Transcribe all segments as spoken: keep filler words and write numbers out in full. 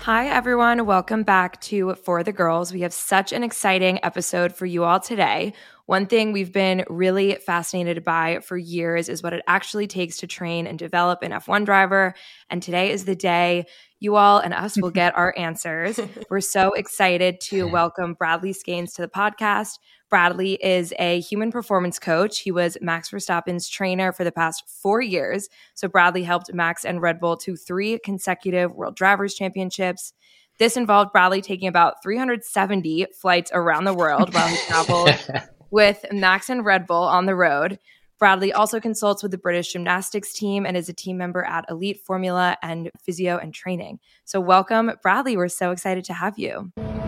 Hi, everyone. Welcome back to For the Girls. We have such an exciting episode for you all today. One thing we've been really fascinated by for years is what it actually takes to train and develop an F one driver. And today is the day you all and us will get our answers. We're so excited to welcome Bradley Skeins to the podcast. Bradley is a human performance coach. He was Max Verstappen's trainer for the past four years. So Bradley helped Max and Red Bull to three consecutive World Drivers' Championships. This involved Bradley taking about three hundred seventy flights around the world while he traveled with Max and Red Bull on the road. Bradley also consults with the British gymnastics team and is a team member at Elite Formula and Physio and Training. So welcome, Bradley. We're so excited to have you.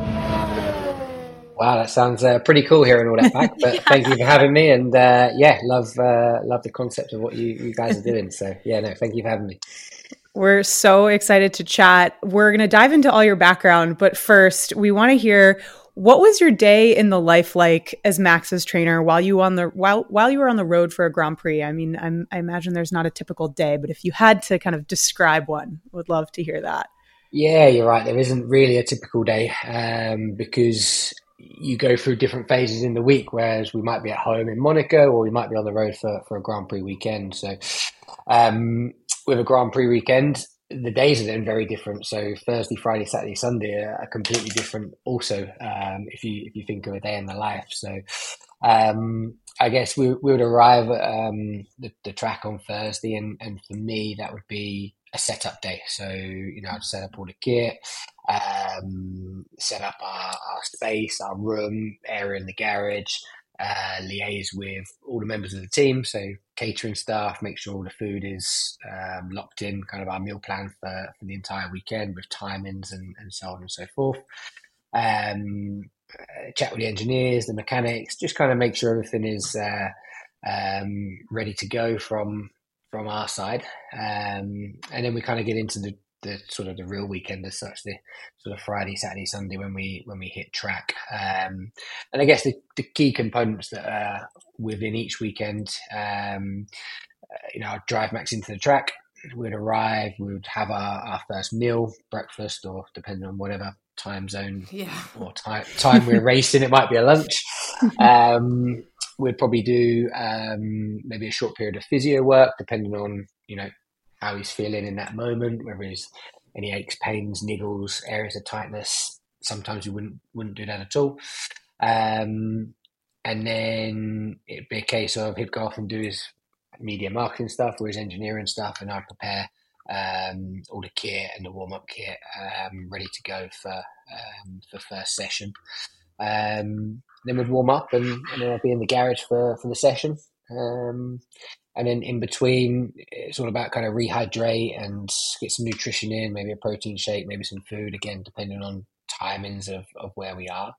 Wow, that sounds uh, pretty cool hearing all that back. But yeah. Thank you for having me, and uh, yeah, love uh, love the concept of what you, you guys are doing. So yeah, no, thank you for having me. We're so excited to chat. We're going to dive into all your background, but first, we want to hear, what was your day in the life like as Max's trainer while you on the while while you were on the road for a Grand Prix? I mean, I'm, I imagine there's not a typical day, but if you had to kind of describe one, would love to hear that. Yeah, you're right. There isn't really a typical day um, because you go through different phases in the week, whereas we might be at home in Monaco or we might be on the road for, for a Grand Prix weekend. So um, with a Grand Prix weekend, the days are then very different. So Thursday, Friday, Saturday, Sunday are completely different also, um, if you if you think of a day in the life. So um, I guess we, we would arrive at um, the, the track on Thursday, and, and for me, that would be a setup day. So, you know, I'd set up all the kit, um, set up our, our space, our room, area in the garage, uh, liaise with all the members of the team. So catering staff, make sure all the food is um, locked in, kind of our meal plan for, for the entire weekend with timings and, and so on and so forth. Um, uh, chat with the engineers, the mechanics, just kind of make sure everything is uh, um, ready to go from from our side, um, and then we kind of get into the, the sort of the real weekend as such, the sort of Friday, Saturday, Sunday when we when we hit track. Um, and I guess the, the key components that are within each weekend, um, uh, you know, I'd drive Max into the track. We'd arrive. We would have our, our first meal, breakfast, or depending on whatever time zone yeah. or time time we're racing, it might be a lunch. Um, We'd probably do um, maybe a short period of physio work, depending on, you know, how he's feeling in that moment, whether he's any aches, pains, niggles, areas of tightness. Sometimes we wouldn't wouldn't do that at all. Um, and then it'd be a case of he'd go off and do his media marketing stuff or his engineering stuff, and I'd prepare um, all the kit and the warm-up kit um, ready to go for um, for first session. Um, then we'd warm up, and, and then I'd be in the garage for, for the session. Um, and then in between, it's all about kind of rehydrate and get some nutrition in, maybe a protein shake, maybe some food, again, depending on timings of, of where we are.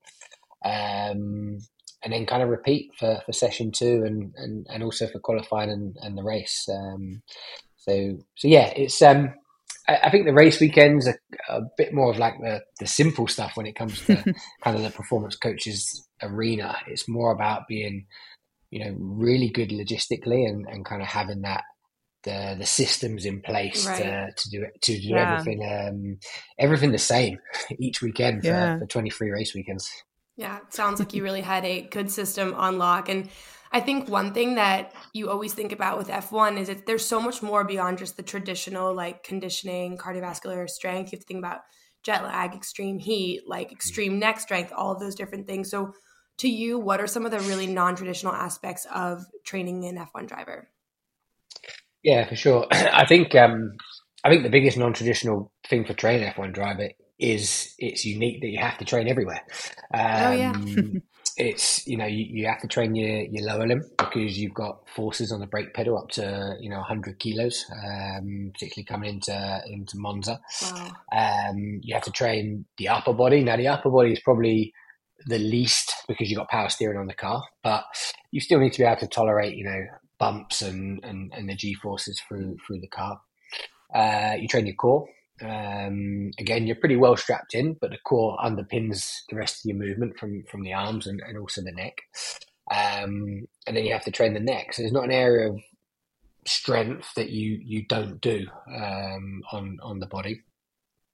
Um, and then kind of repeat for, for session two and, and, and also for qualifying and, and the race. Um, so, so yeah, it's, um, I think the race weekends are a bit more of like the, the simple stuff when it comes to kind of the performance coaches arena. It's more about being, you know, really good logistically and, and kind of having that the the systems in place right. to to do it to do yeah. everything um, everything the same each weekend for, yeah. for twenty-three race weekends. Yeah, it sounds like you really had a good system on lock. And I think one thing that you always think about with F one is that there's so much more beyond just the traditional like conditioning, cardiovascular strength. You have to think about jet lag, extreme heat, like extreme neck strength, all of those different things. So to you, what are some of the really non-traditional aspects of training an F one driver? Yeah, for sure. I think um, I think the biggest non-traditional thing for training an F one driver is it's unique that you have to train everywhere. Um, oh, yeah. It's, you know, you, you have to train your, your lower limb because you've got forces on the brake pedal up to, you know, one hundred kilos, um, particularly coming into into Monza. Wow. Um, you have to train the upper body. Now, the upper body is probably the least because you've got power steering on the car, but you still need to be able to tolerate, you know, bumps and, and, and the G-forces through through the car. Uh, you train your core. Um, again, you're pretty well strapped in, but the core underpins the rest of your movement from, from the arms and, and also the neck. Um, and then you have to train the neck. So there's not an area of strength that you, you don't do um, on, on the body.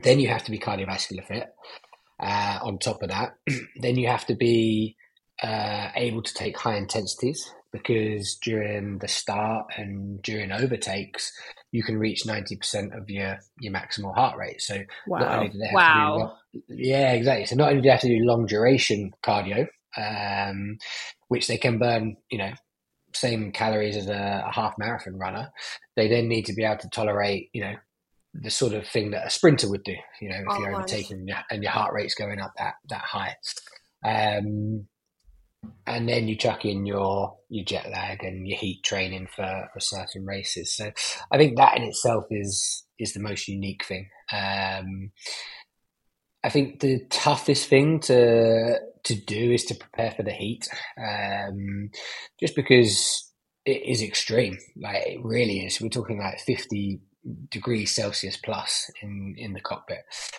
Then you have to be cardiovascular fit. Uh, on top of that, then you have to be uh, able to take high intensities, because during the start and during overtakes, you can reach ninety percent of your, your maximal heart rate. So Wow. not only do they have Wow. to do, yeah, exactly. So not only do they have to do long duration cardio, um, which they can burn, you know, same calories as a, a half marathon runner, they then need to be able to tolerate, you know, the sort of thing that a sprinter would do, you know, if All you're at once. overtaking and your heart rate's going up that, that high. Um, and then you chuck in your, your jet lag and your heat training for, for certain races. So I think that in itself is, is the most unique thing. Um, I think the toughest thing to, to do is to prepare for the heat. Um, just because it is extreme. Like, it really is. We're talking like fifty degrees Celsius plus in, in the cockpit.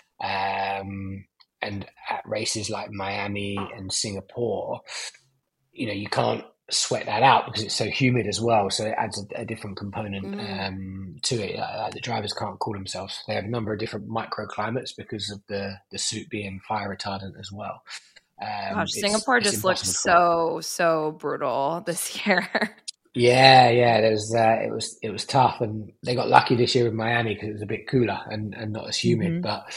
Um, and at races like Miami and Singapore, you know, you can't sweat that out because it's so humid as well. So it adds a, a different component Mm. um, to it. Like, the drivers can't cool themselves. They have a number of different microclimates because of the, the suit being fire retardant as well. Um, Gosh, it's- Singapore it's just looks impossible to fly. so, so brutal this year. Yeah, yeah, there was, uh, it was it was tough, and they got lucky this year with Miami because it was a bit cooler and, and not as humid. Mhm. But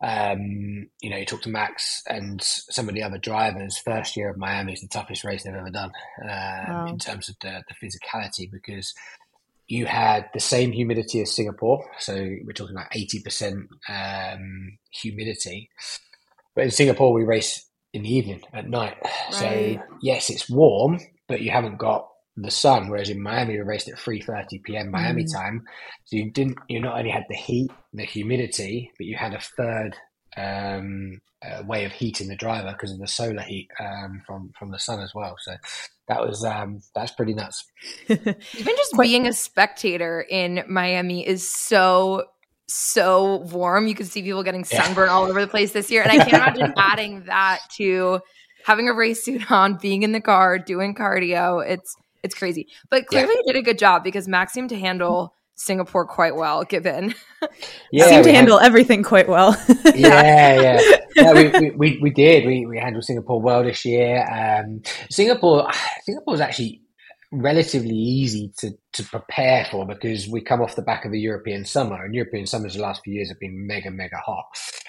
um, you know, you talk to Max and some of the other drivers. First year of Miami is the toughest race they've ever done um, Wow. in terms of the, the physicality, because you had the same humidity as Singapore, so we're talking like eighty percent um, humidity. But in Singapore, we race in the evening at night, so Right. yes, it's warm, but you haven't got the sun. Whereas in Miami, we raced at three thirty p.m. Miami Mm. time, so you didn't. You not only had the heat, the humidity, but you had a third um, uh, way of heating the driver because of the solar heat um, from from the sun as well. So that was um, that's pretty nuts. Even just Quite- being a spectator in Miami is so, so warm. You can see people getting Yeah. sunburned all over the place this year. And I can't imagine adding that to having a race suit on, being in the car, doing cardio. It's it's crazy. But clearly you did a good job, because Max seemed to handle Singapore quite well, given. You seem we to had- handle everything quite well. yeah, yeah. yeah we, we, we, we did. We, we handled Singapore well this year. Um, Singapore, Singapore was actually relatively easy to, to prepare for, because we come off the back of a European summer, and European summers the last few years have been mega, mega hot.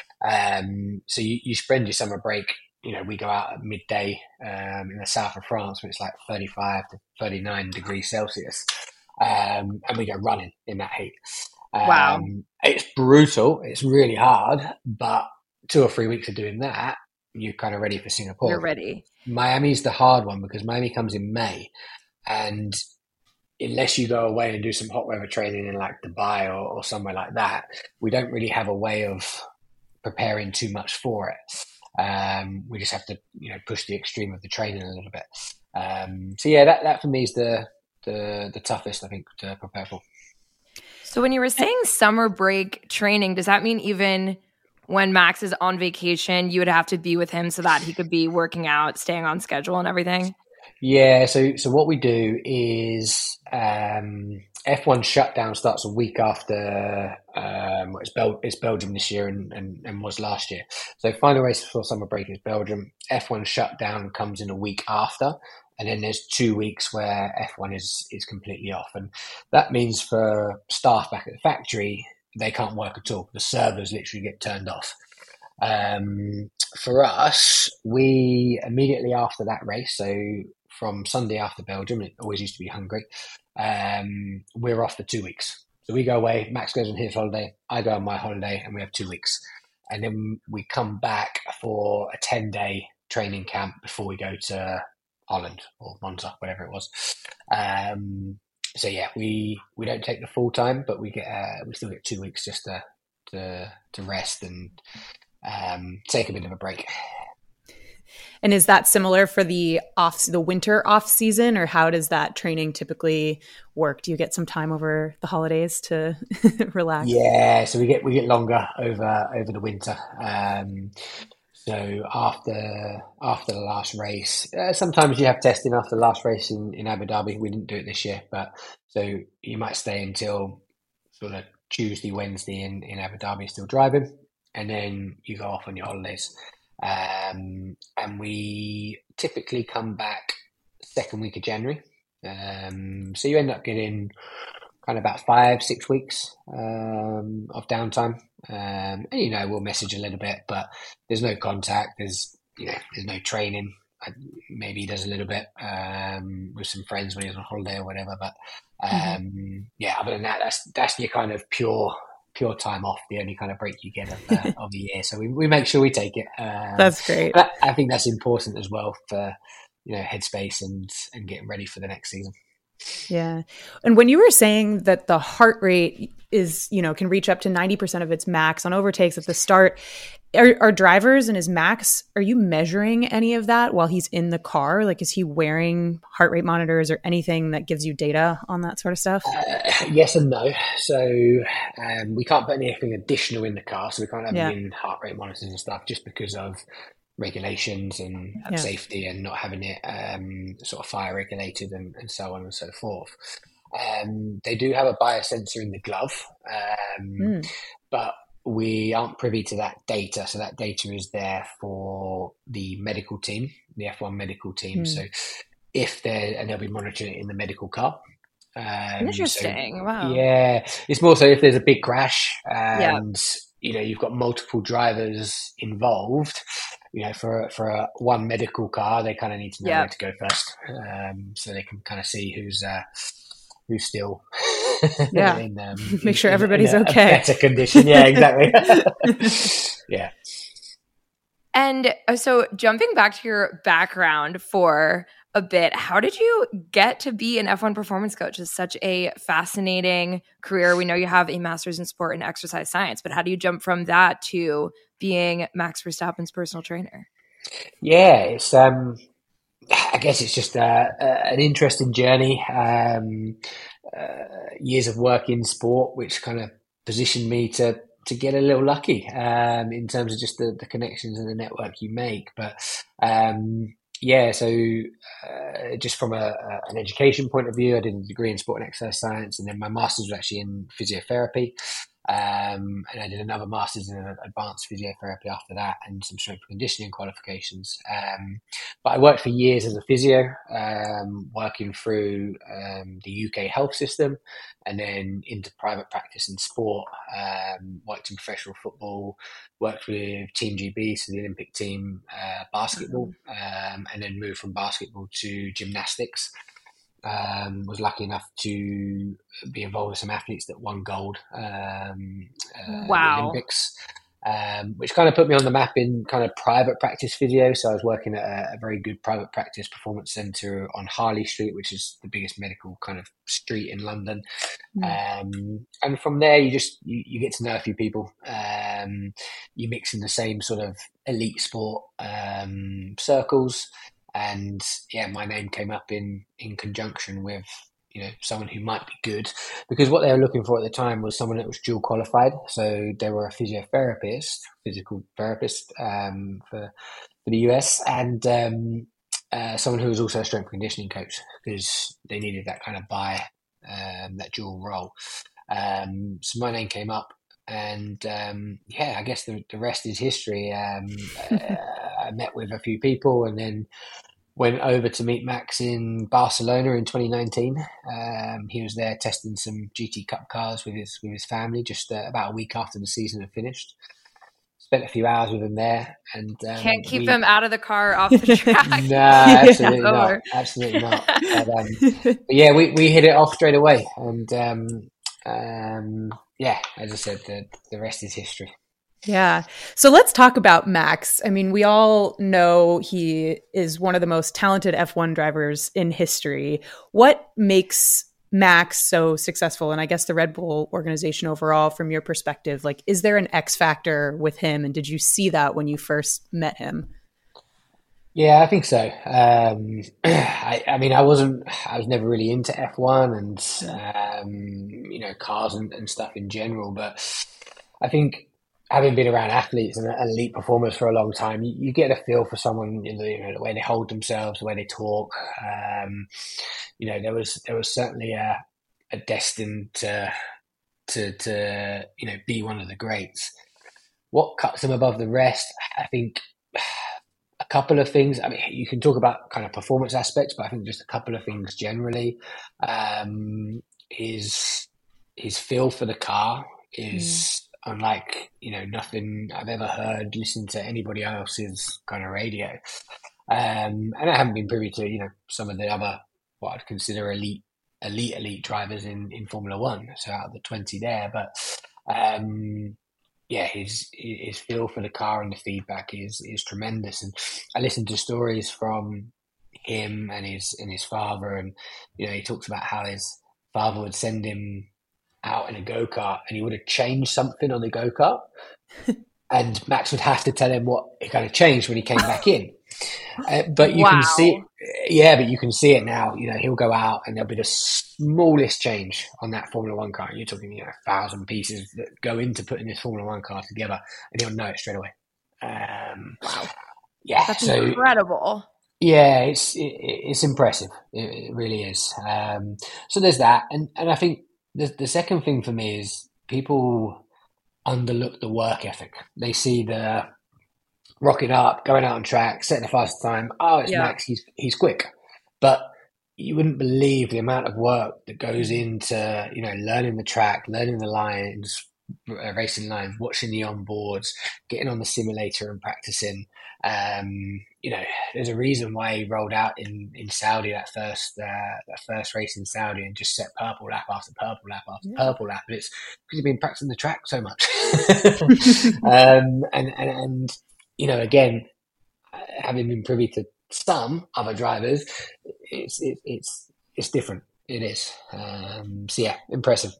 Um, so you, you spend your summer break, you know, we go out at midday um, in the south of France, where it's like thirty-five to thirty-nine degrees Celsius. Um, and we go running in that heat. Um, Wow. It's brutal. It's really hard, but two or three weeks of doing that, you're kind of ready for Singapore. You're ready. Miami's the hard one, because Miami comes in May, and unless you go away and do some hot weather training in like Dubai or, or somewhere like that, we don't really have a way of preparing too much for it. Um, we just have to, you know, push the extreme of the training a little bit. Um, so yeah, that, that for me is the, the, the toughest, I think, to prepare for. So when you were saying summer break training, does that mean even when Max is on vacation, you would have to be with him so that he could be working out, staying on schedule and everything? Yeah, so so what we do is um, F one shutdown starts a week after um, it's, Bel- it's Belgium this year and, and, and was last year. So final race before summer break is Belgium. F one shutdown comes in a week after, and then there's two weeks where F one is, is completely off. And that means for staff back at the factory, they can't work at all. The servers literally get turned off. Um, for us, we immediately after that race, so from Sunday after Belgium, it always used to be Hungary, um, we're off for two weeks. So we go away, Max goes on his holiday, I go on my holiday, and we have two weeks. And then we come back for a ten-day training camp before we go to Holland or Monza, whatever it was. Um, so yeah, we, we don't take the full time, but we get uh, we still get two weeks just to to, to rest and um, take a bit of a break. And is that similar for the off the winter off season, or how does that training typically work? Do you get some time over the holidays to relax? Yeah, so we get we get longer over over the winter. Um, so after after the last race, uh, sometimes you have testing after the last race in, in Abu Dhabi. We didn't do it this year, but so you might stay until sort of Tuesday, Wednesday in, in Abu Dhabi, still driving. and then you go off on your holidays. Um, and we typically come back second week of January. Um, so you end up getting kind of about five, six weeks um, of downtime. Um, and, you know, we'll message a little bit, but there's no contact. There's, you know, there's no training. Maybe he does a little bit um, with some friends when he's on holiday or whatever. But um, mm-hmm. yeah, other than that, that's that's your kind of pure pure time off, the only kind of break you get of, uh, of the year. So we, we make sure we take it. Um, that's great. I, I think that's important as well for, you know, headspace and, and getting ready for the next season. Yeah. And when you were saying that the heart rate is, you know, can reach up to ninety percent of its max on overtakes at the start, are, are drivers and his max, are you measuring any of that while he's in the car? Like, is he wearing heart rate monitors or anything that gives you data on that sort of stuff? Uh, yes and no. So um, we can't put anything additional in the car. So we can't have yeah. in heart rate monitors and stuff just because of regulations and yeah. safety and not having it um, sort of fire regulated and, and so on and so forth. Um, they do have a biosensor in the glove, um, mm. but we aren't privy to that data. So that data is there for the medical team, the F one medical team. Mm. So if they're, and they'll be monitoring it in the medical car. Um, Interesting. So, wow. Yeah. It's more so if there's a big crash and, yeah. you know, you've got multiple drivers involved, you know, for, for a, one medical car, they kind of need to know yeah. where to go first. Um, so they can kind of see who's, uh, who's still yeah. in, um, make sure in, everybody's in a, okay. A better condition. Yeah, exactly. yeah. And so jumping back to your background for a bit, how did you get to be an F one performance coach? It's such a fascinating career. We know you have a master's in sport and exercise science, but how do you jump from that to being Max Verstappen's personal trainer? Yeah, it's, um, I guess it's just uh, uh, an interesting journey. Um, uh, years of work in sport, which kind of positioned me to to get a little lucky um, in terms of just the, the connections and the network you make. But um, yeah, so uh, just from a, a, an education point of view, I did a degree in sport and exercise science, and then my master's was actually in physiotherapy. Um, and I did another master's in advanced physiotherapy after that, and some strength and conditioning qualifications. Um, but I worked for years as a physio, um, working through um, the U K health system, and then into private practice in sport. Um, worked in professional football, worked with Team G B, so the Olympic team, uh, basketball, um, and then moved from basketball to gymnastics. Um, was lucky enough to be involved with some athletes that won gold um, uh, wow. at the Olympics, um, which kind of put me on the map in kind of private practice physio. So I was working at a, a very good private practice performance centre on Harley Street, which is the biggest medical kind of street in London. Mm. Um, and from there, you just you, you get to know a few people. Um, you mix in the same sort of elite sport um, circles. And yeah, my name came up in, in conjunction with, you know, someone who might be good, because what they were looking for at the time was someone that was dual qualified. So they were a physiotherapist, physical therapist um, for, for the U S, and um, uh, someone who was also a strength and conditioning coach, because they needed that kind of buy, um, that dual role. Um, so my name came up. And um, yeah, I guess the, the rest is history. Um, uh, I met with a few people and then went over to meet Max in Barcelona in twenty nineteen. Um, he was there testing some G T Cup cars with his with his family just uh, about a week after the season had finished. Spent a few hours with him there, and um, can't keep we... him out of the car off the track. No, absolutely yeah, not. Absolutely not. But, um, but yeah, we, we hit it off straight away, and um, um, yeah, as I said, the the rest is history. Yeah. So let's talk about Max. I mean, we all know he is one of the most talented F one drivers in history. What makes Max so successful? And I guess the Red Bull organization overall, from your perspective, like, is there an X factor with him? And did you see that when you first met him? Yeah, I think so. Um, I, I mean, I wasn't, I was never really into F one and, um, you know, cars and, and stuff in general. But I think, having been around athletes and elite performers for a long time, you, you get a feel for someone, you know, you know, the way they hold themselves, the way they talk. Um, you know, there was there was certainly a, a destined to, to to you know be one of the greats. what cuts him above the rest? I think a couple of things. I mean, you can talk about kind of performance aspects, but I think just a couple of things generally. Um, his his feel for the car is mm. unlike, you know, nothing I've ever heard listening to anybody else's kind of radio. Um, and I haven't been privy to, you know, some of the other, what I'd consider elite, elite, elite drivers in, in Formula One. So out of the twenty there, but, um, yeah, his, his feel for the car and the feedback is, is tremendous. And I listened to stories from him and his, and his father. And, you know, he talks about how his father would send him out in a go-kart and he would have changed something on the go-kart. And Max would have to tell him what it kind of changed when he came back in. Uh, but you wow. can see, yeah, but you can see it now. You know, he'll go out and there'll be the smallest change on that Formula One car. You're talking, you know, a thousand pieces that go into putting this Formula One car together, and he'll know it straight away. Um, wow, yeah, that's so, incredible. Yeah, it's it, it's impressive. It, it really is. Um, so there's that, and and I think the the second thing for me is people underlook the work ethic. They see the rocking up, going out on track, setting a fast time. Oh, it's yeah. Max. He's he's quick, but you wouldn't believe the amount of work that goes into, you know, learning the track, learning the lines, uh, racing lines, watching the onboards, getting on the simulator and practicing. Um, you know, there's a reason why he rolled out in, in Saudi that first uh, that first race in Saudi and just set purple lap after purple lap after yeah. purple lap, and it's because he's been practicing the track so much. um, and and and. You know, again, having been privy to some other drivers, it's it, it's it's different. It is. Um, so yeah, impressive.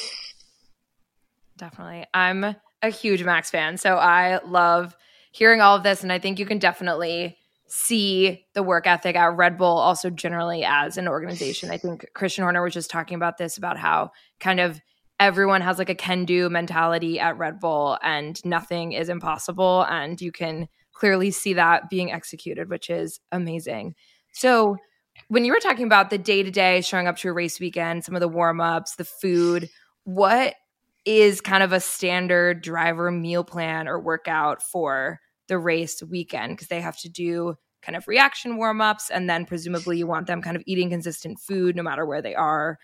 Definitely, I'm a huge Max fan, so I love hearing all of this, and I think you can definitely see the work ethic at Red Bull, also generally as an organization. I think Christian Horner was just talking about this, about how kind of everyone has like a can-do mentality at Red Bull and nothing is impossible. And you can clearly see that being executed, which is amazing. So when you were talking about the day-to-day showing up to a race weekend, some of the warm-ups, the food, what is kind of a standard driver meal plan or workout for the race weekend? Because they have to do kind of reaction warm-ups, and then presumably you want them kind of eating consistent food no matter where they are.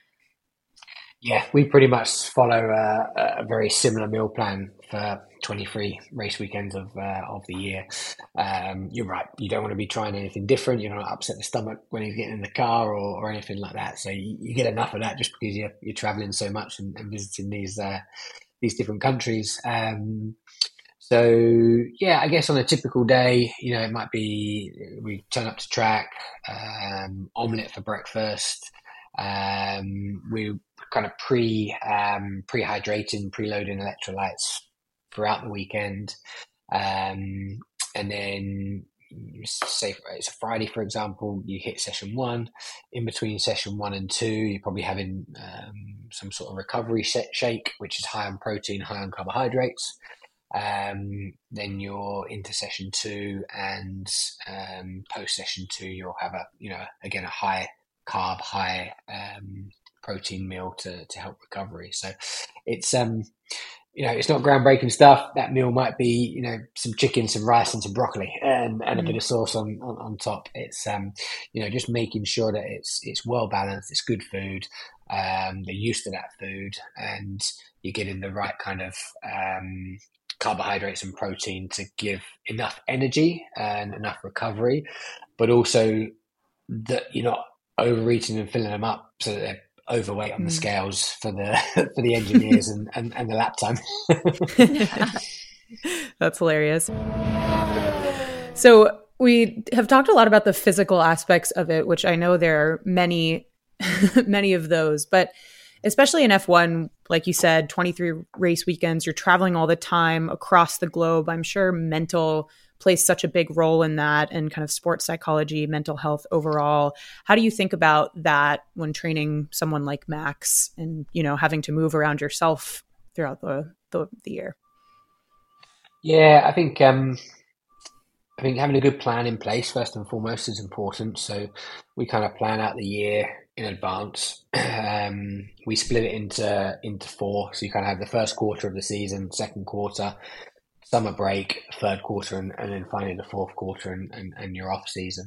Yeah, we pretty much follow a, a very similar meal plan for twenty-three race weekends of uh, of the year. Um, you're right. You don't want to be trying anything different. You don't want to upset the stomach when he's getting in the car or, or anything like that. So you, you get enough of that just because you're, you're traveling so much and, and visiting these uh, these different countries. Um, so, yeah, I guess on a typical day, you know, it might be we turn up to track, um, omelette for breakfast. Um, we kind of pre um, pre-hydrating, preloading electrolytes throughout the weekend, um, and then say it's a Friday, for example, you hit session one. In between session one and two, you're probably having um, some sort of recovery set shake, which is high on protein, high on carbohydrates. Um, then you're into session two, and um, post session two, you'll have a you know again a high carb, high um, protein meal to, to help recovery. So it's, um, you know, it's not groundbreaking stuff. That meal might be, you know, some chicken, some rice and some broccoli and, and mm. a bit of sauce on, on, on top. It's, um, you know, just making sure that it's, it's well balanced. It's good food. Um, they're used to that food and you're getting the right kind of, um, carbohydrates and protein to give enough energy and enough recovery, but also that you're not overeating and filling them up so that they're overweight on the scales for the for the engineers and, and, and the lap time. That's hilarious. So we have talked a lot about the physical aspects of it, which I know there are many, many of those, but especially in F one, like you said, twenty-three race weekends, you're traveling all the time across the globe. I'm sure mental plays such a big role in that, and kind of sports psychology, mental health overall. How do you think about that when training someone like Max and, you know, having to move around yourself throughout the, the, the year? Yeah, I think, um, I think having a good plan in place first and foremost is important. So we kind of plan out the year in advance. Um, we split it into, into four. So you kind of have the first quarter of the season, second quarter, summer break, third quarter, and, and then finally the fourth quarter and, and, and your off season.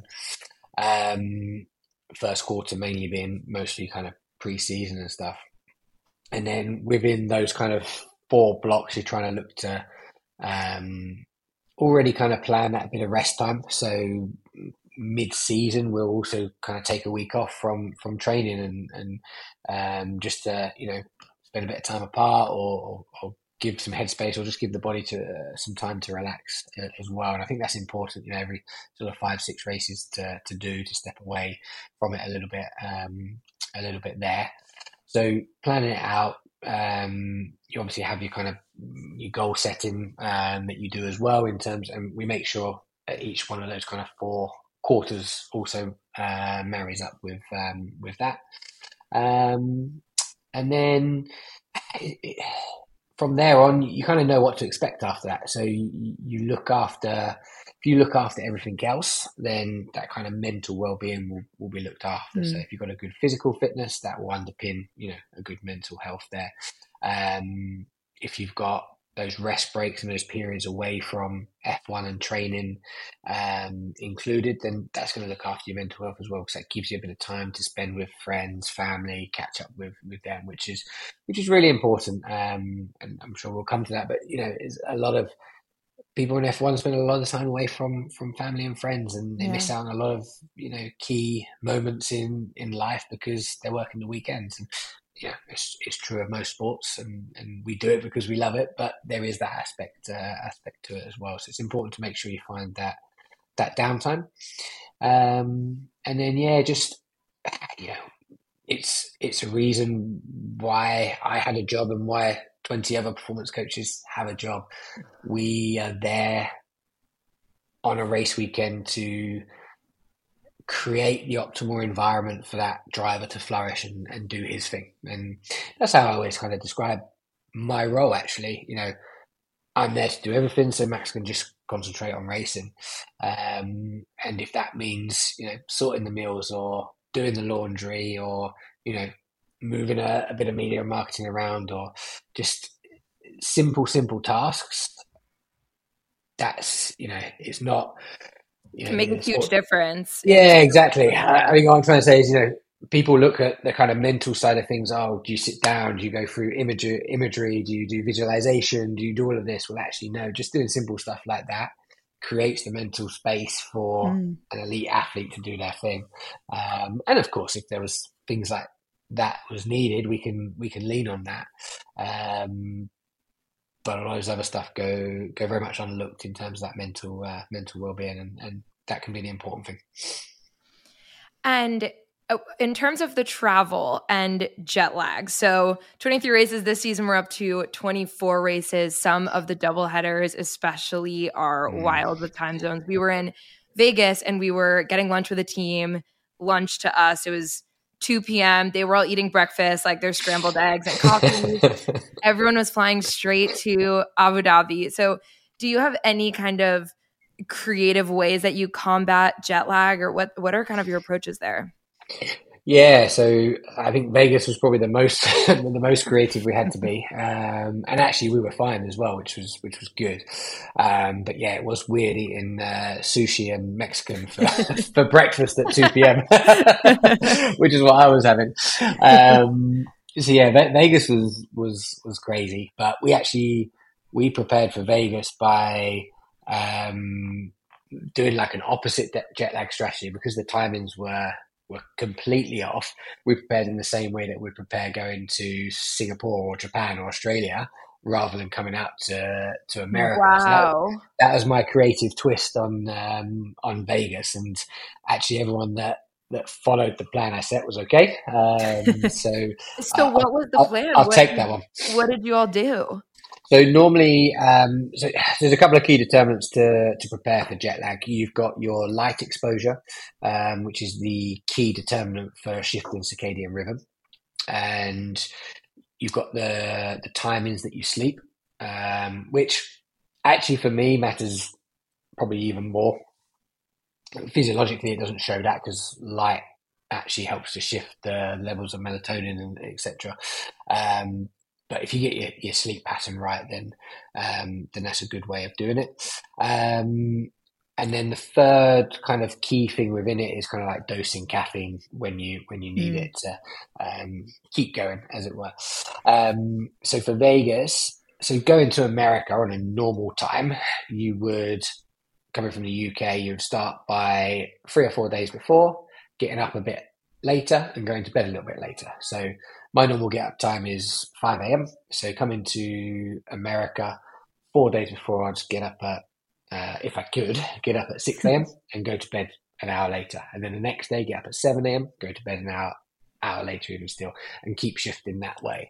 Um, first quarter mainly being mostly kind of pre-season and stuff. And then within those kind of four blocks, you're trying to look to um, already kind of plan that bit of rest time. So mid-season, we'll also kind of take a week off from from training and and um, just to, you know, spend a bit of time apart, or, or give some headspace, or just give the body to uh, some time to relax uh, as well. And I think that's important. You know, every sort of five six races to to do to step away from it a little bit, um, a little bit there. So planning it out. Um, you obviously have your kind of your goal setting um, that you do as well in terms, and we make sure that each one of those kind of four quarters also uh, marries up with um, with that. Um, and then it, it, from there on, you kind of know what to expect after that. So you, you look after, if you look after everything else, then that kind of mental well-being will, will be looked after. Mm. So if you've got a good physical fitness, that will underpin, you know, a good mental health there. Um, if you've got those rest breaks and those periods away from F one and training um, included, then that's going to look after your mental health as well, because that gives you a bit of time to spend with friends, family, catch up with, with them, which is which is really important. Um, and I'm sure we'll come to that. But, you know, it's a lot of people in F one spend a lot of time away from from family and friends, and they yeah. miss out on a lot of, you know, key moments in, in life because they're working the weekends. And, yeah, it's it's true of most sports, and, and we do it because we love it. But there is that aspect uh, aspect to it as well. So it's important to make sure you find that that downtime. Um, and then yeah, just you know, it's it's a reason why I had a job and why twenty other performance coaches have a job. We are there on a race weekend to create the optimal environment for that driver to flourish and, and do his thing. And that's how I always kind of describe my role, actually. You know, I'm there to do everything so Max can just concentrate on racing. Um, and if that means, you know, sorting the meals or doing the laundry or, you know, moving a, a bit of media and marketing around, or just simple, simple tasks, that's, you know, it's not... You know, can make a huge sport. difference. Yeah, exactly. I think what I'm trying to say is, you know, people look at the kind of mental side of things. Oh, do you sit down? Do you go through imagery? Imagery? Do you do visualization? Do you do all of this? Well, actually, no. Just doing simple stuff like that creates the mental space for mm. an elite athlete to do their thing. Um, and of course, if there was things like that was needed, we can we can lean on that. Um, But a lot of those other stuff go go very much unlooked in terms of that mental uh, mental well-being, and, and that can be the important thing. And in terms of the travel and jet lag, so twenty-three races this season, we're up to twenty-four races. Some of the double headers especially are mm. wild with time zones. We were in Vegas and we were getting lunch with a team, lunch to us, it was two p.m. They were all eating breakfast, like their scrambled eggs and coffee. Everyone was flying straight to Abu Dhabi. So do you have any kind of creative ways that you combat jet lag, or what, what are kind of your approaches there? Yeah, so I think Vegas was probably the most the most creative we had to be, um, and actually we were fine as well, which was which was good. Um, but yeah, it was weird eating uh, sushi and Mexican for, for breakfast at two p.m., which is what I was having. Um, so yeah, Vegas was was was crazy, but we actually we prepared for Vegas by um, doing like an opposite jet lag strategy, because the timings were. were completely off. We prepared in the same way that we prepare going to Singapore or Japan or Australia, rather than coming out to to America. Wow. So that, that was my creative twist on um, on Vegas, and actually everyone that that followed the plan I set was okay. Um, so so uh, what was the I'll, plan? I'll, I'll what, take that one. What did you all do? So normally, um, so there's a couple of key determinants to, to prepare for jet lag. You've got your light exposure, um, which is the key determinant for a shift in circadian rhythm. And you've got the, the timings that you sleep, um, which actually for me matters probably even more. Physiologically, it doesn't show that because light actually helps to shift the levels of melatonin and et cetera. Um, but if you get your, your sleep pattern right, then um, then that's a good way of doing it. Um, and then the third kind of key thing within it is kind of like dosing caffeine when you when you need mm. it to um, keep going, as it were. Um, so for Vegas, so going to America on a normal time, you would, coming from the U K, you would start by three or four days before, getting up a bit later and going to bed a little bit later. So my normal get up time is five a.m. So coming to America four days before, I'd just get up at, uh, if I could, get up at six a.m. and go to bed an hour later. And then the next day, get up at seven a.m., go to bed an hour, hour later even still, and keep shifting that way.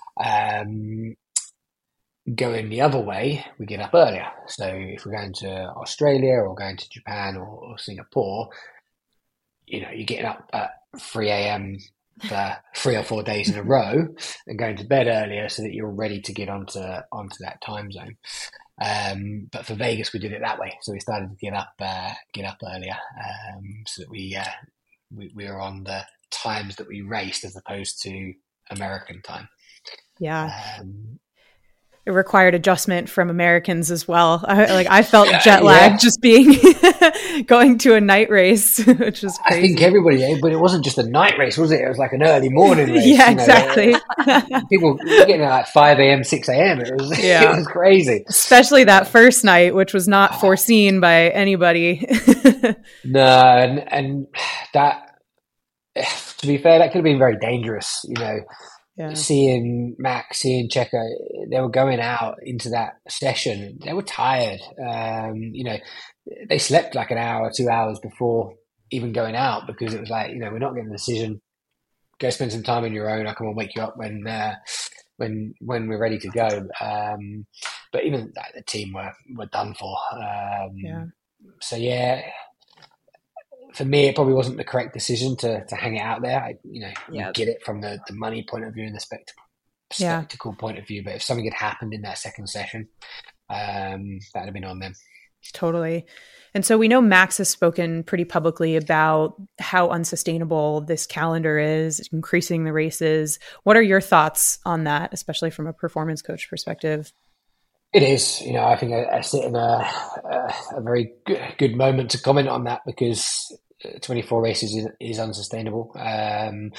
Um, going the other way, we get up earlier. So if we're going to Australia or going to Japan or, or Singapore, you know, you're getting up at three a.m. for three or four days in a row and going to bed earlier so that you're ready to get onto onto that time zone. Um, but for Vegas, we did it that way. So we started to get up uh, get up earlier um, so that we, uh, we we were on the times that we raced as opposed to American time. Yeah. Um, It required adjustment from Americans as well. I, like I felt jet lag yeah. just being going to a night race, which was crazy. I think everybody, but it wasn't just a night race, was it? It was like an early morning race. Yeah, exactly. Know, people were getting at like five a.m., six a.m. It was, yeah. it was crazy. Especially that first night, which was not oh. foreseen by anybody. No, and, and that, to be fair, that could have been very dangerous, you know. Yeah. Seeing Max, seeing Checo, they were going out into that session. They were tired. Um, you know, they slept like an hour, two hours before even going out because it was like, you know, we're not getting the decision. Go spend some time on your own. I come and wake you up when uh, when when we're ready to go. Um, but even like, the team were were done for. Um, yeah. So yeah. For me, it probably wasn't the correct decision to to hang it out there. I, you know, yeah. you get it from the, the money point of view and the spectacle, spectacle yeah. point of view. But if something had happened in that second session, um, that would have been on them. Totally. And so we know Max has spoken pretty publicly about how unsustainable this calendar is, increasing the races. What are your thoughts on that, especially from a performance coach perspective? It is, you know, I think I, I sit in a, a, a very good, good moment to comment on that because twenty-four races is, is unsustainable. Um,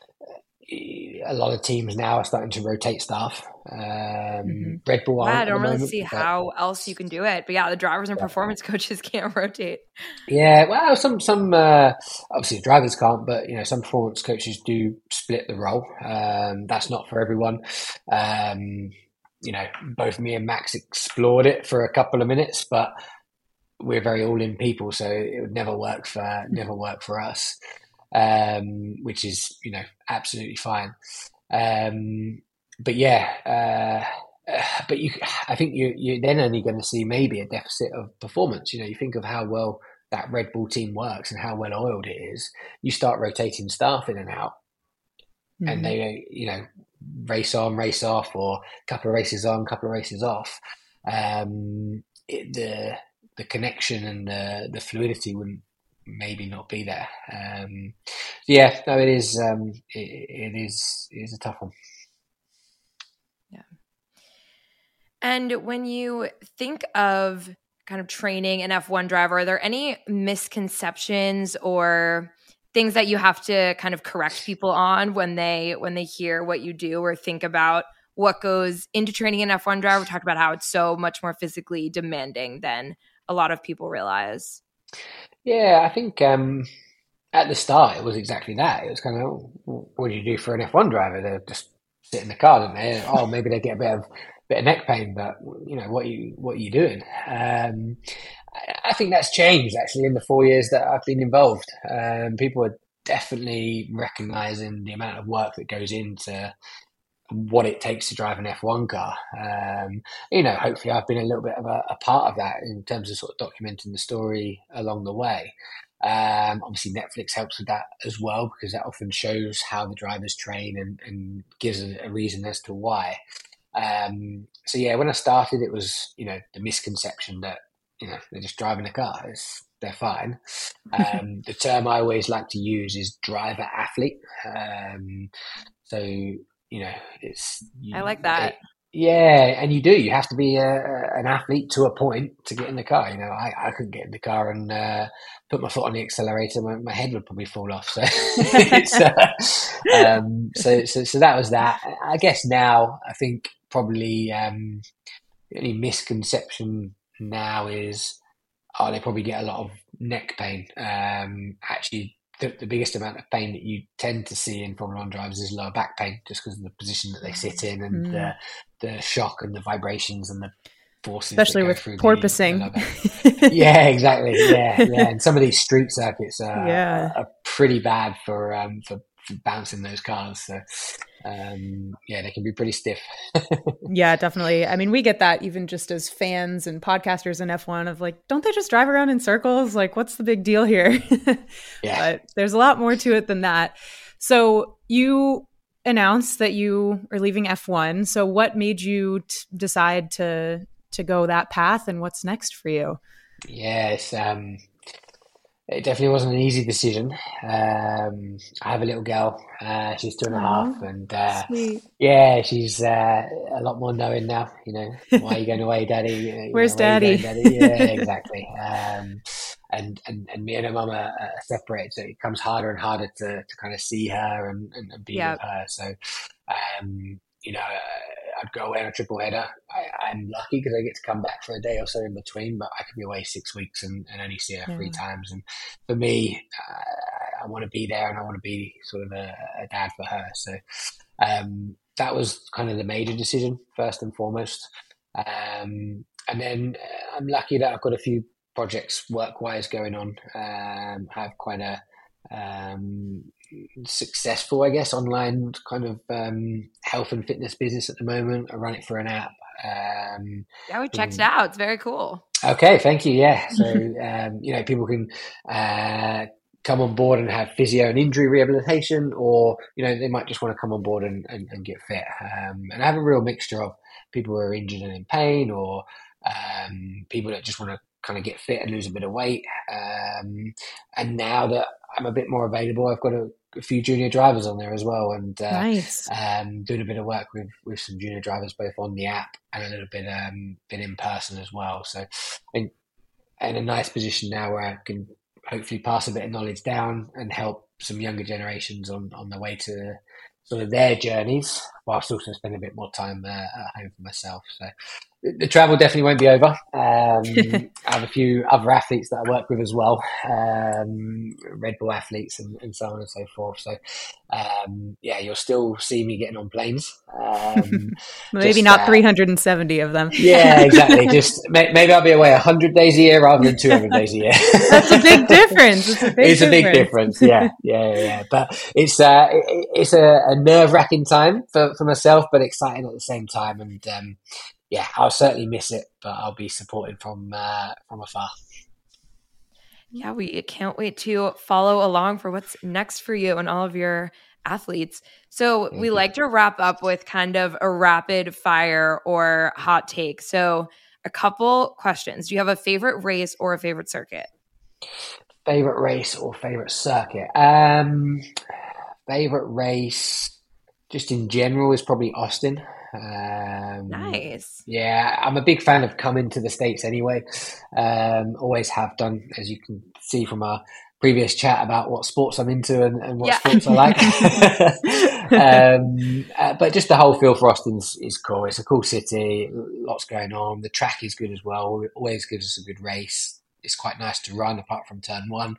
a lot of teams now are starting to rotate staff. Um, mm-hmm. Red Bull yeah, aren't I don't really moment, see how else you can do it. But yeah, the drivers and yeah. performance coaches can't rotate. Yeah, well, some some uh, obviously drivers can't, but you know, some performance coaches do split the role. Um, that's not for everyone. Um, You know, both me and Max explored it for a couple of minutes, but we're very all-in people, so it would never work for never work for us, um, which is you know absolutely fine. Um, but yeah, uh, but you, I think you you're then only going to see maybe a deficit of performance. You know, you think of how well that Red Bull team works and how well oiled it is. You start rotating staff in and out, mm-hmm. and they you know. race on, race off, or a couple of races on, a couple of races off, um, it, the the connection and the, the fluidity wouldn't maybe not be there. Um, yeah, no, it is. Um, it, it is. It is a tough one. Yeah. And when you think of kind of training an F one driver, are there any misconceptions or things that you have to kind of correct people on when they when they hear what you do or think about what goes into training an F one driver? We talked about how it's so much more physically demanding than a lot of people realize. Yeah, I think um, at the start it was exactly that. It was kind of, oh, what do you do for an F one driver? They just sit in the car, don't they? Oh, maybe they get a bit of bit of neck pain, but you know what you what are you doing? Um, I think that's changed actually in the four years that I've been involved. Um, people are definitely recognising the amount of work that goes into what it takes to drive an F one car. Um, you know, hopefully I've been a little bit of a, a part of that in terms of sort of documenting the story along the way. Um, obviously Netflix helps with that as well because that often shows how the drivers train and, and gives a, a reason as to why. Um, so yeah, when I started, it was, you know, the misconception that, you know, they're just driving a car. It's, they're fine. Um, the term I always like to use is driver athlete. Um, so, you you know, it's. You, I like that. It, yeah, and you do. You have to be a, an athlete to a point to get in the car. You know, I, I couldn't get in the car and uh, put my foot on the accelerator. My, my head would probably fall off. So, it's, uh, um, so, so, so that was that. I guess now, I think probably um, the only misconception now is, oh, they probably get a lot of neck pain. Um, actually, the, the biggest amount of pain that you tend to see in Formula One drivers is lower back pain, just because of the position that they sit in and mm. the the shock and the vibrations and the forces, especially with porpoising. The, the yeah, exactly. Yeah, yeah. And some of these street circuits are, yeah. are pretty bad for um, for, for bouncing those cars. So. Um, yeah, they can be pretty stiff. Yeah, definitely. I mean, we get that even just as fans and podcasters in F one of like, don't they just drive around in circles? Like, what's the big deal here? Yeah. But there's a lot more to it than that. So you announced that you are leaving F one. So what made you t- decide to to go that path, and what's next for you? Yes, um, it definitely wasn't an easy decision. Um, I have a little girl. Uh, she's two and a half, and uh, yeah, she's uh, a lot more knowing now. You know, why are you going away, Daddy? You Where's know, where Daddy? Daddy? Yeah, exactly. Um, and, and and me and her mum are, are separated, so it becomes harder and harder to, to kind of see her and, and, and be yep. with her. So, um, you know, I'd go away on a triple header. I, I'm lucky because I get to come back for a day or so in between, but I could be away six weeks and, and only see her yeah. three times. And for me, uh, I want to be there and I want to be sort of a, a dad for her. So um, that was kind of the major decision, first and foremost. Um, and then uh, I'm lucky that I've got a few projects work-wise going on. Um, I have quite a um, successful, I guess, online kind of um, health and fitness business at the moment. I run it for an app. Um, yeah, we checked and, it out. It's very cool. Okay, thank you. Yeah, so um, you know, people can uh, come on board and have physio and injury rehabilitation, or you know, they might just want to come on board and, and, and get fit. Um, and I have a real mixture of people who are injured and in pain, or um, people that just want to kind of get fit and lose a bit of weight. Um, and now that I'm a bit more available, I've got a, a few junior drivers on there as well, and uh, nice. um, doing a bit of work with, with some junior drivers both on the app and a little bit um, bit in person as well. So I'm in a nice position now where I can hopefully pass a bit of knowledge down and help some younger generations on, on the way to sort of their journeys, whilst also spending a bit more time uh, at home for myself. So the travel definitely won't be over. Um, I have a few other athletes that I work with as well, um, Red Bull athletes and, and so on and so forth. So, um, yeah, you'll still see me getting on planes. Um, maybe just, not uh, three hundred seventy of them. Yeah, exactly. Just maybe I'll be away one hundred days a year rather than two hundred days a year. That's a big difference. It's a big it's difference. a big difference. Yeah, yeah, yeah. But it's uh, it, it's a, a nerve wracking time for, for myself, but exciting at the same time. And um, yeah, I'll certainly miss it, but I'll be supporting from uh, from afar. Yeah, we can't wait to follow along for what's next for you and all of your athletes. So Thank we you. like to wrap up with kind of a rapid fire or hot take. So a couple questions. Do you have a favorite race or a favorite circuit? Favorite race or favorite circuit? Um, favorite race, just in general, is probably Austin. Um, nice. Yeah, I'm a big fan of coming to the States anyway. Um, always have done, as you can see from our previous chat about what sports I'm into and, and what yeah. sports I like. um, uh, but just the whole feel for Austin is, is cool. It's a cool city, lots going on. The track is good as well. It always gives us a good race. It's quite nice to run apart from turn one.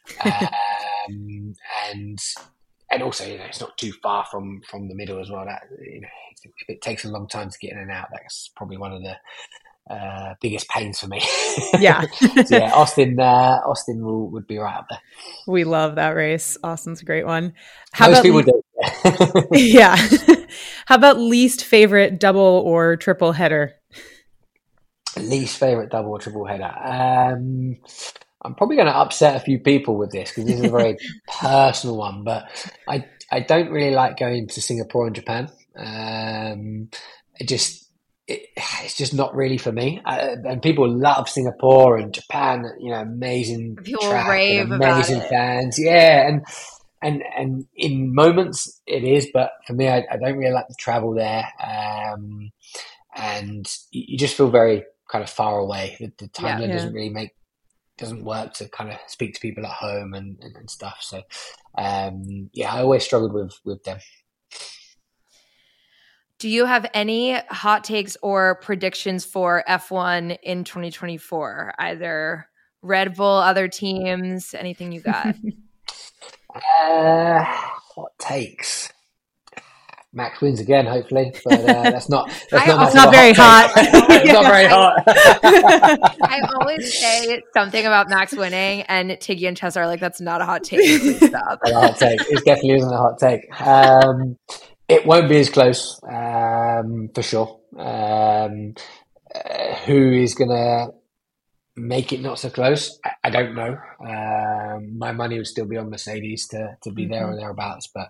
Um, and and also, you know, it's not too far from, from the middle as well. That, you know, if it takes a long time to get in and out, that's probably one of the uh, biggest pains for me. Yeah. So yeah, Austin, uh, Austin will, would be right up there. We love that race. Austin's a great one. How Most about people le- do. Yeah. How about least favorite double or triple header? Least favorite double or triple header. Um, I'm probably going to upset a few people with this because this is a very personal one, but I I don't really like going to Singapore and Japan. Um, it just it, it's just not really for me. I, and people love Singapore and Japan. You know, amazing people track, rave and amazing about it. fans. Yeah, and and and in moments it is, but for me, I, I don't really like to travel there, um, and you, you just feel very kind of far away. The, the time Yeah. zone Yeah. doesn't really make doesn't work to kind of speak to people at home and, and, and stuff. So um, yeah, I always struggled with with them. Do you have any hot takes or predictions for F one in twenty twenty-four? Either Red Bull, other teams, anything you got? Uh, hot takes. Max wins again, hopefully, but uh, that's not that's I not, also- much of a Not very hot. hot. take. It's not very hot. I always say something about Max winning, and Tiggy and Chess are like, that's not a hot take. Please stop. A hot take. It definitely isn't a hot take. Um, it won't be as close, um, for sure. Um, uh, who is going to make it not so close? I, I don't know. Um, my money would still be on Mercedes to, to be there or thereabouts, but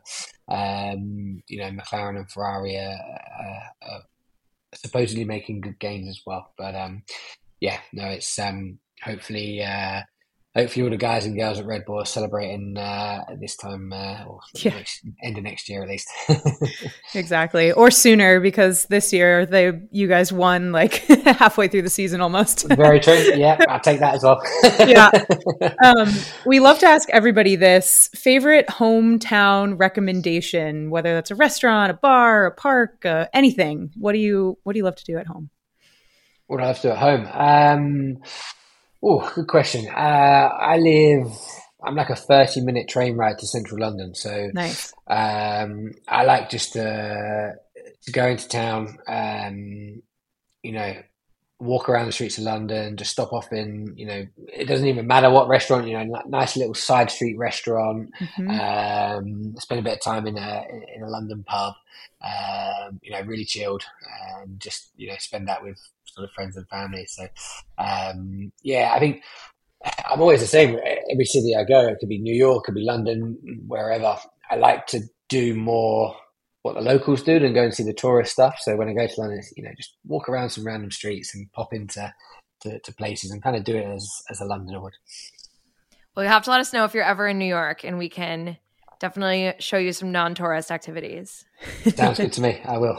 um, you know, McLaren and Ferrari are, are, are supposedly making good gains as well. But um, yeah, no, it's um, hopefully. Uh, Hopefully all the guys and girls at Red Bull are celebrating uh, at this time, uh, or Yeah. next, end of next year at least. Exactly. Or sooner, because this year they you guys won like halfway through the season almost. Very true. Yeah, I'll take that as well. Yeah. Um, we love to ask everybody this favorite hometown recommendation, whether that's a restaurant, a bar, a park, uh, anything. What do you What do you love to do at home? What do I have to do at home? Um, oh, good question. Uh, I live, I'm like a thirty minute train ride to central London. So Nice. um, I like just to, to go into town, um, you know, walk around the streets of London, just stop off in, you know, it doesn't even matter what restaurant, you know, nice little side street restaurant, Mhm. um, spend a bit of time in a, in a London pub, um, you know, really chilled, and just, you know, spend that with sort of friends and family. So, um, yeah, I think I'm always the same. Every city I go, it could be New York, it could be London, wherever. I like to do more what the locals do than go and see the tourist stuff. So when I go to London, it's, you know, just walk around some random streets and pop into to, to places and kind of do it as, as a Londoner would. Well, you have to let us know if you're ever in New York, and we can definitely show you some non-tourist activities. Sounds good to me. I will.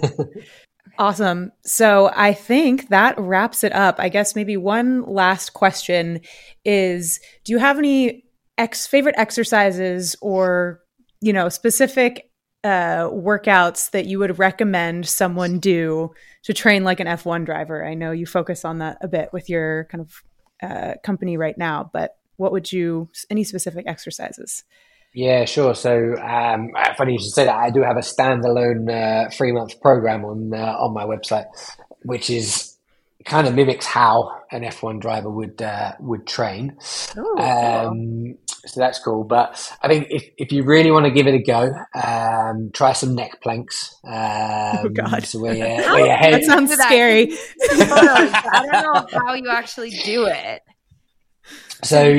Awesome. So I think that wraps it up. I guess maybe one last question is, do you have any ex favorite exercises or, you know, specific uh, workouts that you would recommend someone do to train like an F one driver? I know you focus on that a bit with your kind of uh, company right now, but what would you, any specific exercises? Yeah, sure. So, um, funny you should say that. I do have a standalone uh, three month program on uh, on my website, which is kind of mimics how an F one driver would uh, would train. Ooh, Um, so that's cool. But I think if, if you really want to give it a go, um, try some neck planks. Um, Oh, God. So where your, where your head, That sounds Do that. scary. Photos. I don't know how you actually do it. so.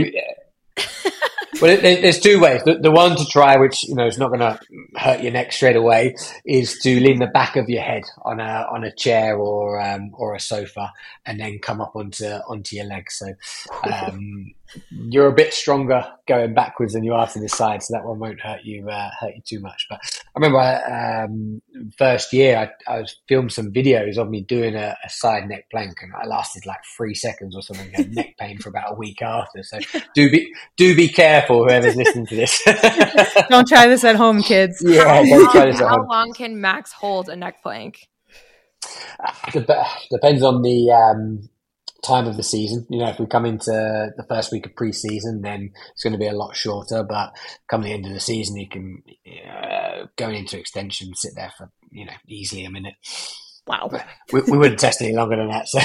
Well, there- there's two ways. The, the one to try, which you know is not going to hurt your neck straight away, is to lean the back of your head on a on a chair or um, or a sofa, and then come up onto onto your legs. So um, you're a bit stronger going backwards than you are to the side, so that one won't hurt you uh, hurt you too much. But I remember um, first year I, I was filmed some videos of me doing a, a side neck plank, and I lasted like three seconds or something. I had neck pain for about a week after. So do be do be careful, whoever's listening to this. Don't try this at home, kids. Yeah, don't try this at How home. long can Max hold a neck plank? Dep- Depends on the um, time of the season. You know, if we come into the first week of pre-season, then it's going to be a lot shorter. But come the end of the season, you can uh, going into extension, sit there for you know easily a minute. Wow. We, we wouldn't test any longer than that.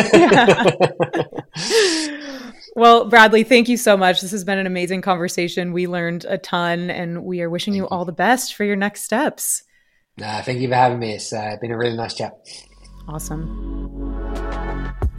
So. Well, Bradley, thank you so much. This has been an amazing conversation. We learned a ton, and we are wishing you all the best for your next steps. Uh, thank you for having me. It's uh, been a really nice chat. Awesome.